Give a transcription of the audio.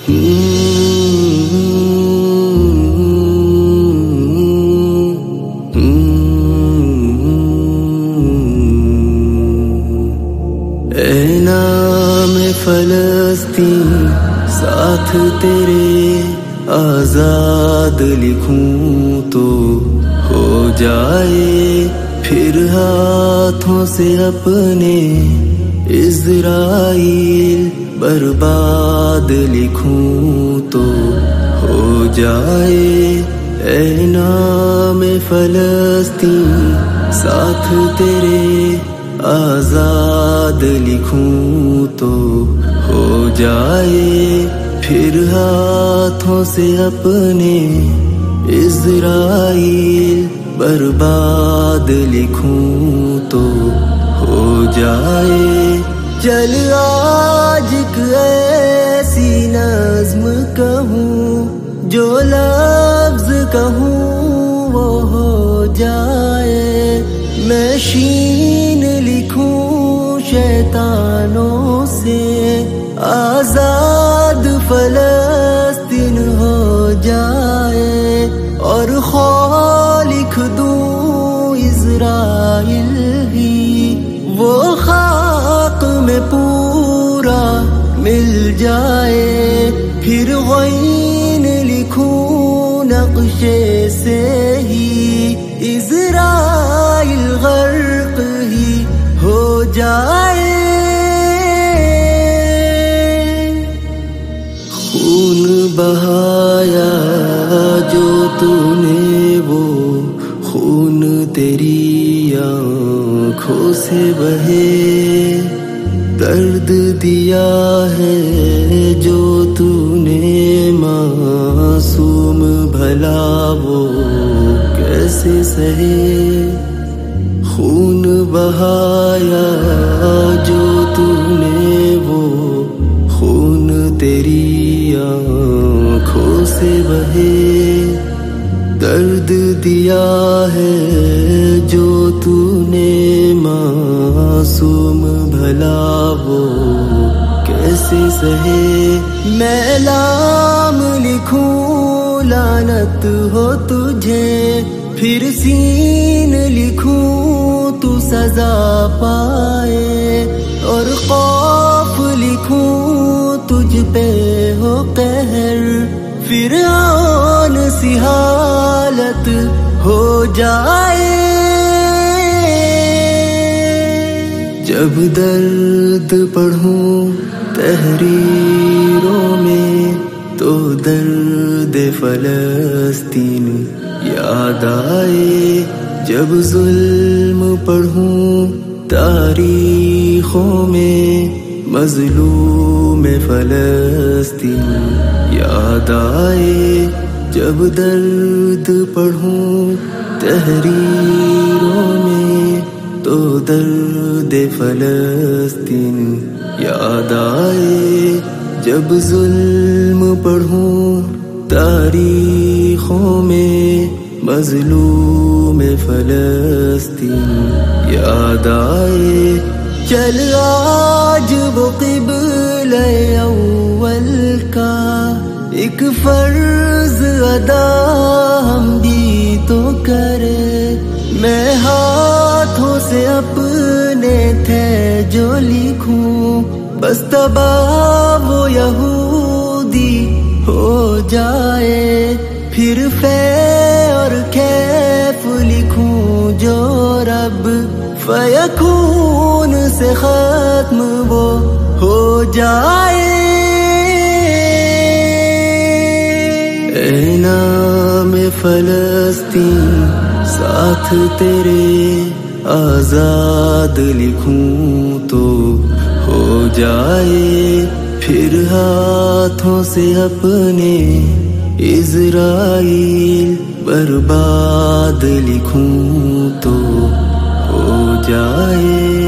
اے نام فلسطین ساتھ تیرے آزاد لکھوں تو ہو جائے پھر ہاتھوں سے اپنے اسرائیل برباد لکھوں تو ہو جائے اے نام فلسطین ساتھ تیرے آزاد لکھوں تو ہو جائے پھر ہاتھوں سے اپنے اسرائیل برباد لکھوں تو ہو جائے چل آج ایک ایسی نظم کہوں جو لفظ کہوں وہ ہو جائے میں شین لکھوں شیطانوں سے آزاد فلسطین ہو جائے اور خواہ لکھ دوں اسرائیل بھی وہ خاک میں پورا مل جائے پھر غین لکھوں نقشے سے ہی اسرائیل غرق ہی ہو جائے خون بہایا جو تو نے وہ خون تیری آنکھوں سے بہے درد دیا ہے جو تو نے معصوم بھلا وہ کیسے سہے خون بہایا جو تو نے وہ خون تیری آنکھوں سے بہے درد دیا ہے جو تو نے معصوم بھلا وہ کیسے سہے میں لام لکھوں لعنت ہو تجھے پھر سین لکھوں تو سزا پائے اور خوف لکھوں تجھ پہ ہو قہر فرعون سی حالت ہو جائے جب درد پڑھوں تحریروں میں تو درد فلسطین یاد آئے جب ظلم پڑھوں تاریخوں میں مظلوم فلسطین یاد آئے جب درد پڑھوں تحریروں میں تو درد فلسطین یاد آئے جب ظلم پڑھوں تاریخوں میں مظلوم فلسطین یاد آئے چل آج وہ قبلہ اول کا ایک فرض ادا ہم بھی تو کرے میں ہاتھوں سے اپنے تھے جو لکھوں بس تباہ وہ یہودی ہو جائے پھر فے اور کیف لکھوں جو رب فیکون سے ختم وہ ہو جائے اے نام فلسطین ساتھ تیرے آزاد لکھوں تو ہو جائے پھر ہاتھوں سے اپنے اسرائیل برباد لکھوں تو ہو جائے